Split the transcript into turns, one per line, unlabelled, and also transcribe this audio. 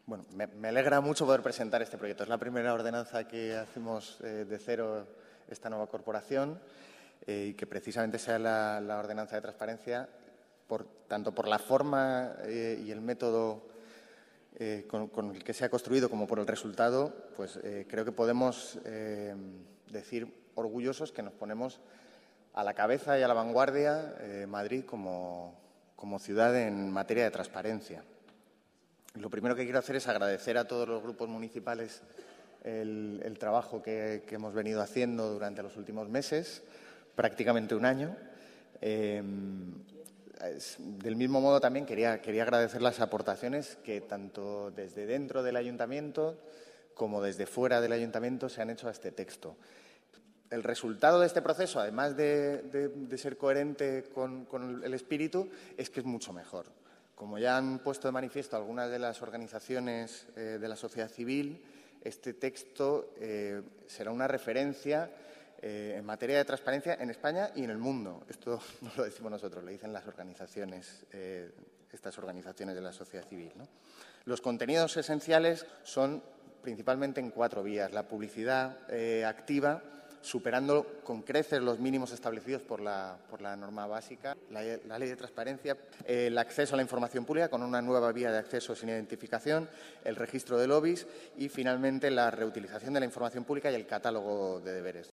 Bueno, me alegra mucho poder presentar este proyecto. Es la primera ordenanza que hacemos de cero esta nueva corporación y que precisamente sea la ordenanza de transparencia, tanto por la forma y el método con el que se ha construido como por el resultado, pues creo que podemos decir orgullosos que nos ponemos a la cabeza y a la vanguardia Madrid como ciudad en materia de transparencia. Lo primero que quiero hacer es agradecer a todos los grupos municipales el trabajo que hemos venido haciendo durante los últimos meses, prácticamente un año. Del mismo modo también quería agradecer las aportaciones que tanto desde dentro del ayuntamiento como desde fuera del ayuntamiento se han hecho a este texto. El resultado de este proceso, además de ser coherente con el espíritu, es que es mucho mejor. Como ya han puesto de manifiesto algunas de las organizaciones de la sociedad civil, este texto será una referencia en materia de transparencia en España y en el mundo. Esto no lo decimos nosotros, lo dicen las organizaciones, estas organizaciones de la sociedad civil, ¿no? Los contenidos esenciales son principalmente en 4 vías. La publicidad activa, superando con creces los mínimos establecidos por la norma básica, la ley de transparencia, el acceso a la información pública con una nueva vía de acceso sin identificación, el registro de lobbies y, finalmente, la reutilización de la información pública y el catálogo de deberes.